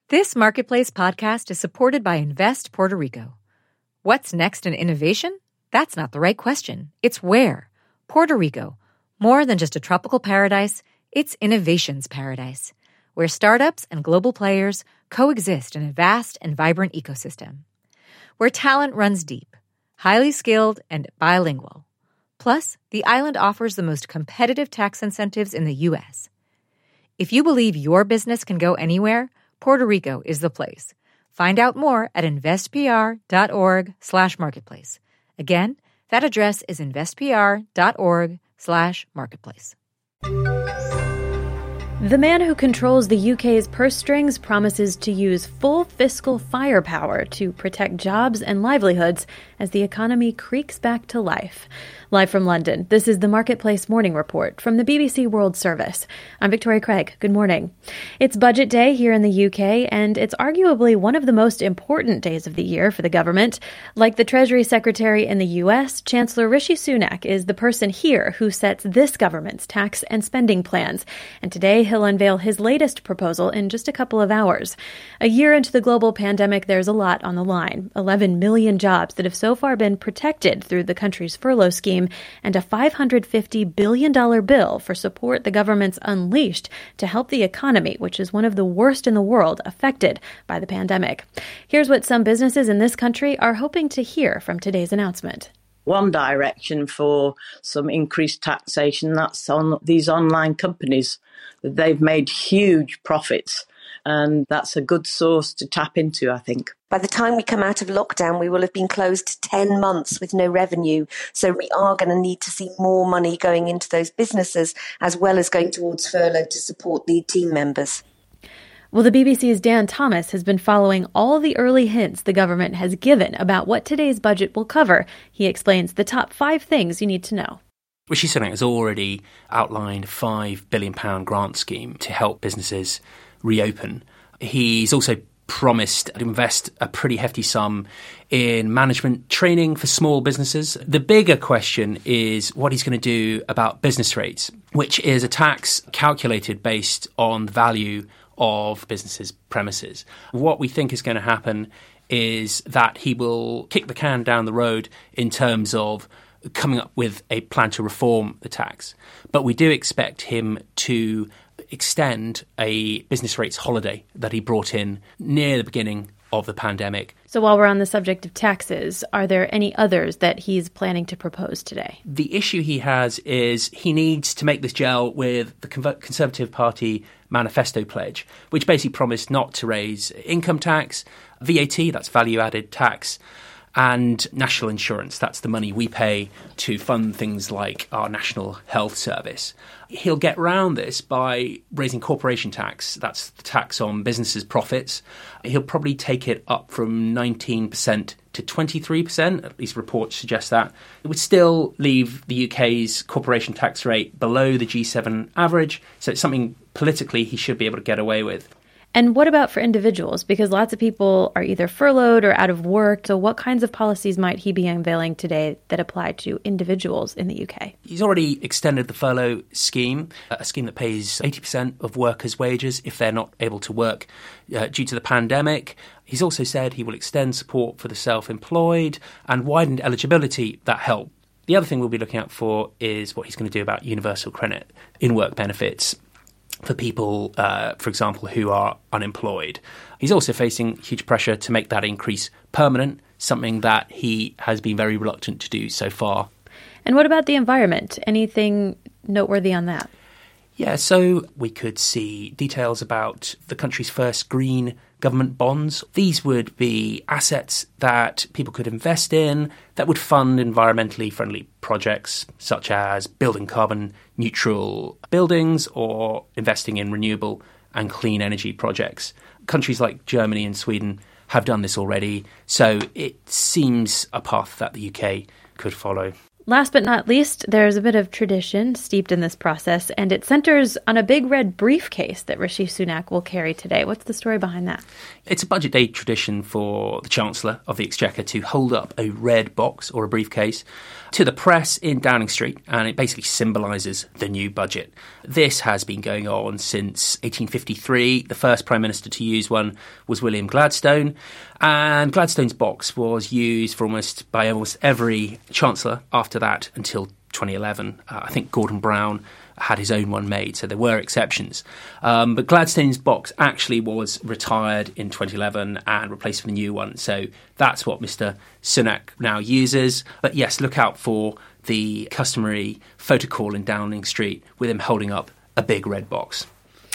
This Marketplace podcast is supported by Invest Puerto Rico. What's next in innovation? That's not the right question. It's where. Puerto Rico. More than just a tropical paradise, it's innovation's paradise, where startups and global players coexist in a vast and vibrant ecosystem. Where talent runs deep, highly skilled, and bilingual. Plus, the island offers the most competitive tax incentives in the U.S. If you believe your business can go anywhere, Puerto Rico is the place. Find out more at investpr.org/marketplace. Again, that address is investpr.org/marketplace. The man who controls the UK's purse strings promises to use full fiscal firepower to protect jobs and livelihoods as the economy creaks back to life. Live from London, this is the Marketplace Morning Report from the BBC World Service. I'm Victoria Craig. Good morning. It's budget day here in the UK, and it's arguably one of the most important days of the year for the government. Like the Treasury Secretary in the US, Chancellor Rishi Sunak is the person here who sets this government's tax and spending plans. And today he'll unveil his latest proposal in just a couple of hours. A year into the global pandemic, there's a lot on the line. 11 million jobs that have so far been protected through the country's furlough scheme, and a $550 billion bill for support the government's unleashed to help the economy, which is one of the worst in the world affected by the pandemic. Here's what some businesses in this country are hoping to hear from today's announcement. One direction for some increased taxation, that's on these online companies. They've made huge profits, and that's a good source to tap into, I think. By the time we come out of lockdown, we will have been closed 10 months with no revenue. So we are going to need to see more money going into those businesses, as well as going towards furlough to support the team members. Well, the BBC's Dan Thomas has been following all the early hints the government has given about what today's budget will cover. He explains the top 5 things you need to know. Rishi Sunak has already outlined a £5 billion grant scheme to help businesses reopen. He's also promised to invest a pretty hefty sum in management training for small businesses. The bigger question is what he's going to do about business rates, which is a tax calculated based on the value of businesses' premises. What we think is going to happen is that he will kick the can down the road in terms of coming up with a plan to reform the tax. But we do expect him to extend a business rates holiday that he brought in near the beginning of the pandemic. So while we're on the subject of taxes, are there any others that he's planning to propose today? The issue he has is he needs to make this gel with the Conservative Party manifesto pledge, which basically promised not to raise income tax, VAT, that's value-added tax, and national insurance, that's the money we pay to fund things like our National Health Service. He'll get round this by raising corporation tax, that's the tax on businesses' profits. He'll probably take it up from 19% to 23%, at least reports suggest that. It would still leave the UK's corporation tax rate below the G7 average, so it's something politically he should be able to get away with. And what about for individuals? Because lots of people are either furloughed or out of work. So what kinds of policies might he be unveiling today that apply to individuals in the UK? He's already extended the furlough scheme, a scheme that pays 80% of workers' wages if they're not able to work due to the pandemic. He's also said he will extend support for the self-employed and widened eligibility that help. The other thing we'll be looking out for is what he's going to do about universal credit in-work benefits for people, for example, who are unemployed. He's also facing huge pressure to make that increase permanent, something that he has been very reluctant to do so far. And what about the environment? Anything noteworthy on that? Yeah, so we could see details about the country's first green government bonds. These would be assets that people could invest in that would fund environmentally friendly projects, such as building carbon neutral buildings or investing in renewable and clean energy projects. Countries like Germany and Sweden have done this already, so it seems a path that the UK could follow. Last but not least, there's a bit of tradition steeped in this process, and it centers on a big red briefcase that Rishi Sunak will carry today. What's the story behind that? It's a budget day tradition for the Chancellor of the Exchequer to hold up a red box or a briefcase to the press in Downing Street, and it basically symbolises the new budget. This has been going on since 1853. The first Prime Minister to use one was William Gladstone, and Gladstone's box was used by almost every Chancellor after that until 2011. I think Gordon Brown had his own one made, so there were exceptions. But Gladstone's box actually was retired in 2011 and replaced with a new one. So that's what Mr. Sunak now uses. But yes, look out for the customary photo call in Downing Street with him holding up a big red box.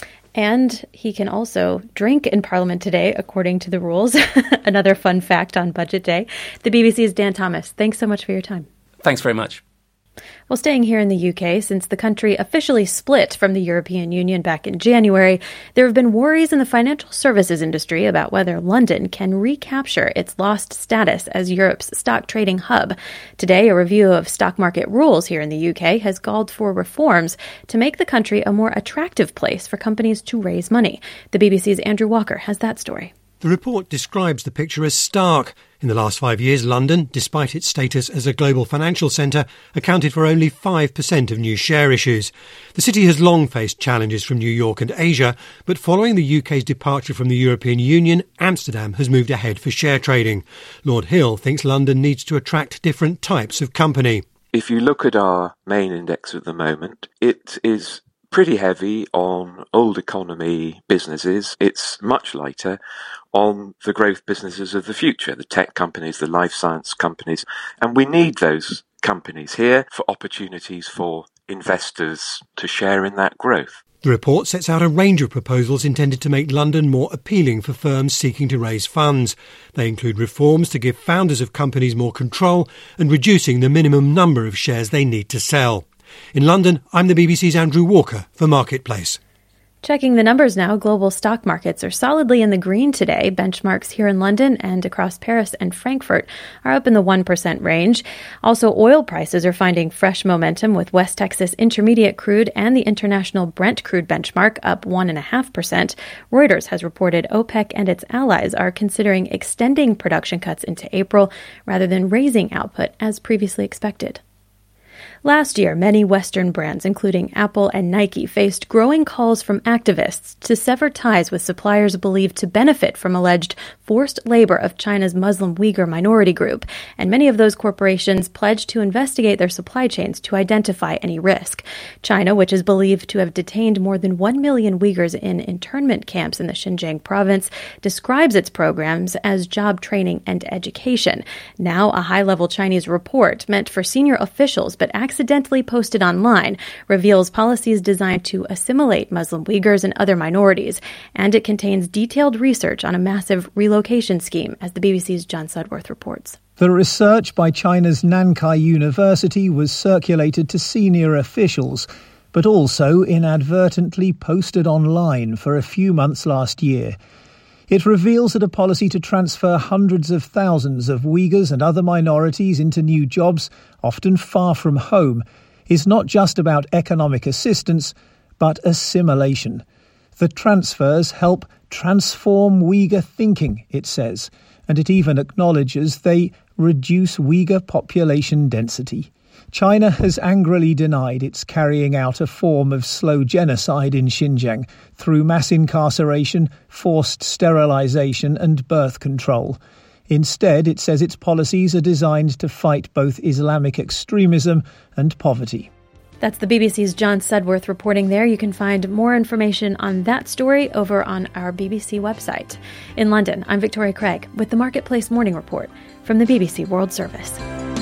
And he can also drink in Parliament today, according to the rules. Another fun fact on Budget Day. The BBC's Dan Thomas, thanks so much for your time. Thanks very much. Well, staying here in the UK, since the country officially split from the European Union back in January, there have been worries in the financial services industry about whether London can recapture its lost status as Europe's stock trading hub. Today, a review of stock market rules here in the UK has called for reforms to make the country a more attractive place for companies to raise money. The BBC's Andrew Walker has that story. The report describes the picture as stark. In the last 5 years, London, despite its status as a global financial centre, accounted for only 5% of new share issues. The city has long faced challenges from New York and Asia, but following the UK's departure from the European Union, Amsterdam has moved ahead for share trading. Lord Hill thinks London needs to attract different types of company. If you look at our main index at the moment, it is pretty heavy on old economy businesses. It's much lighter on the growth businesses of the future, the tech companies, the life science companies. And we need those companies here for opportunities for investors to share in that growth. The report sets out a range of proposals intended to make London more appealing for firms seeking to raise funds. They include reforms to give founders of companies more control and reducing the minimum number of shares they need to sell. In London, I'm the BBC's Andrew Walker for Marketplace. Checking the numbers now, global stock markets are solidly in the green today. Benchmarks here in London and across Paris and Frankfurt are up in the 1% range. Also, oil prices are finding fresh momentum, with West Texas Intermediate crude and the international Brent crude benchmark up 1.5%. Reuters has reported OPEC and its allies are considering extending production cuts into April rather than raising output as previously expected. Last year, many Western brands, including Apple and Nike, faced growing calls from activists to sever ties with suppliers believed to benefit from alleged forced labor of China's Muslim Uyghur minority group. And many of those corporations pledged to investigate their supply chains to identify any risk. China, which is believed to have detained more than 1 million Uyghurs in internment camps in the Xinjiang province, describes its programs as job training and education. Now, a high-level Chinese report meant for senior officials but accidentally posted online reveals policies designed to assimilate Muslim Uyghurs and other minorities, and it contains detailed research on a massive relocation scheme, as the BBC's John Sudworth reports. The research by China's Nankai University was circulated to senior officials, but also inadvertently posted online for a few months last year. It reveals that a policy to transfer hundreds of thousands of Uyghurs and other minorities into new jobs, often far from home, is not just about economic assistance, but assimilation. The transfers help transform Uyghur thinking, it says, and it even acknowledges they reduce Uyghur population density. China has angrily denied it's carrying out a form of slow genocide in Xinjiang through mass incarceration, forced sterilization and birth control. Instead, it says its policies are designed to fight both Islamic extremism and poverty. That's the BBC's John Sudworth reporting there. You can find more information on that story over on our BBC website. In London, I'm Victoria Craig with the Marketplace Morning Report from the BBC World Service.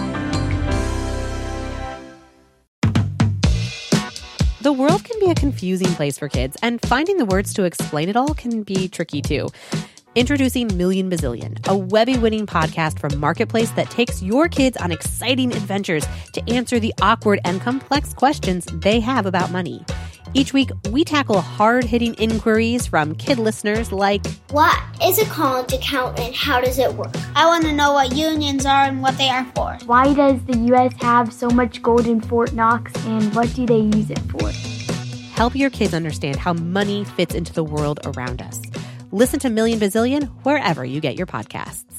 The world can be a confusing place for kids, and finding the words to explain it all can be tricky too. Introducing Million Bazillion, a Webby-winning podcast from Marketplace that takes your kids on exciting adventures to answer the awkward and complex questions they have about money. Each week, we tackle hard-hitting inquiries from kid listeners like, what is a college account and how does it work? I want to know what unions are and what they are for. Why does the U.S. have so much gold in Fort Knox and what do they use it for? Help your kids understand how money fits into the world around us. Listen to Million Bazillion wherever you get your podcasts.